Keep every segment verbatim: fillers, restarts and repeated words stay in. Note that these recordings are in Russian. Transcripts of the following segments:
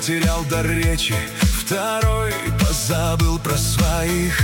потерял дар речи, второй позабыл про своих,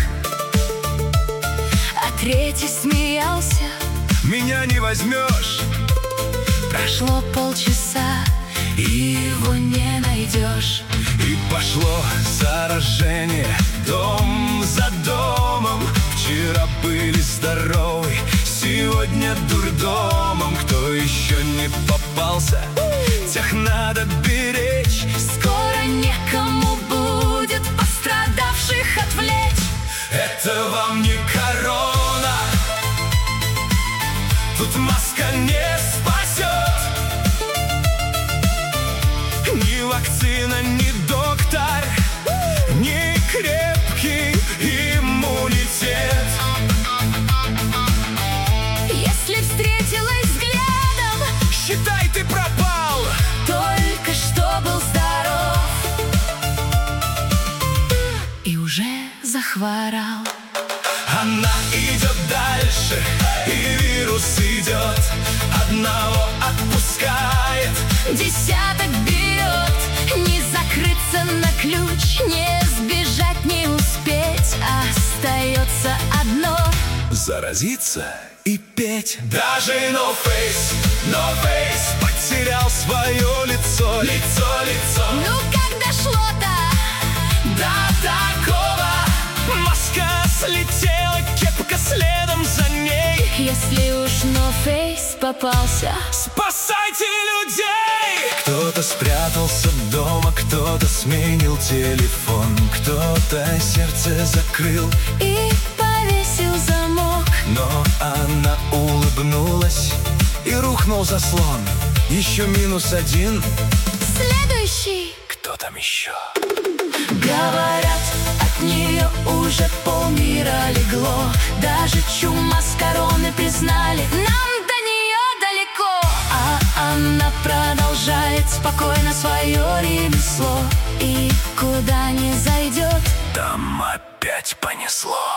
а третий смеялся. Меня не возьмешь. Прошло полчаса, и его не найдешь. И пошло заражение, дом за домом. Вчера были здоровы, сегодня дурдомом. Кто еще не попался, тех надо беречь. Скоро некому будет пострадавших отвлечь. Это вам не корона, тут маска не спасет. Ни вакцина, ни доктор, ни крепкий иммунитет. Если встретилась взглядом, считай, ты пропал. только что был здоров и уже захворал. Она идет дальше, и вирус идет. Одного отпускает, Десяток берет. Не закрыться на ключ, не сбежать, не успеть. Остается одно — заразиться и петь. Даже No Face, No Face потерял свое лицо. Лицо, лицо. ну как дошло-то До такого маска слетела, кепка следом за ней. Если уж No Face попался, Спасайте людей! Кто-то спрятался дома, кто-то сменил телефон, кто-то сердце закрыл, и повесил замок. но она улыбнулась, и рухнул заслон. Еще минус один. Следующий. Кто там еще? Говорят, от нее уже полмира легло. Даже чума с короны признали, нам до нее далеко. А она продолжает спокойно свое ремесло, и куда ни зайдет, Там опять понесло.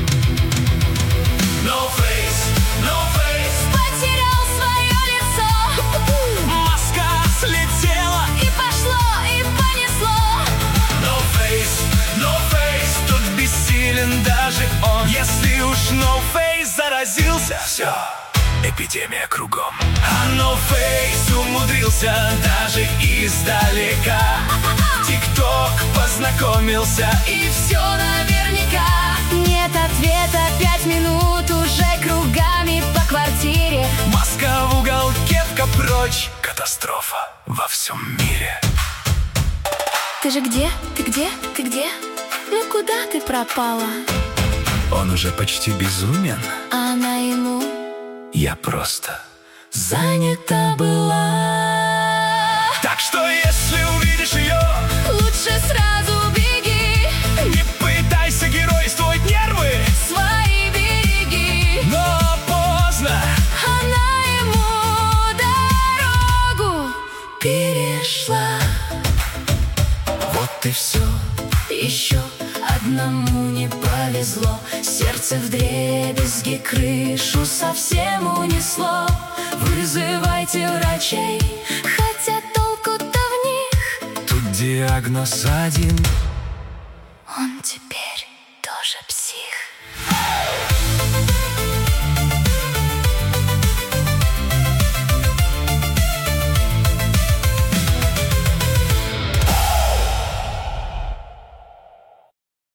No Face, No Face потерял свое лицо. маска слетела. И пошло, и понесло. No Face, No Face тут бессилен даже он. Если уж No Face заразился, все, эпидемия кругом. А No Face умудрился даже издалека. ТикТок познакомился, И все наверняка. Нет ответа, пять минут уже кругами по квартире. маска в угол, кепка прочь. Катастрофа во всем мире. Ты же где? Ты где? Ты где? Ну куда ты пропала? Он уже почти безумен. Она ему Я просто занята была. Так что если увидишь ее, Лучше сразу беги, не пытайся геройствовать, нервы. свои береги. Но поздно. Она ему дорогу перешла. Вот и все. Еще одному не повезло. Сердце вдребезги, крышу совсем унесло. Вызывайте врачей, хотя толку-то в них. Тут диагноз один. Он теперь тоже псих.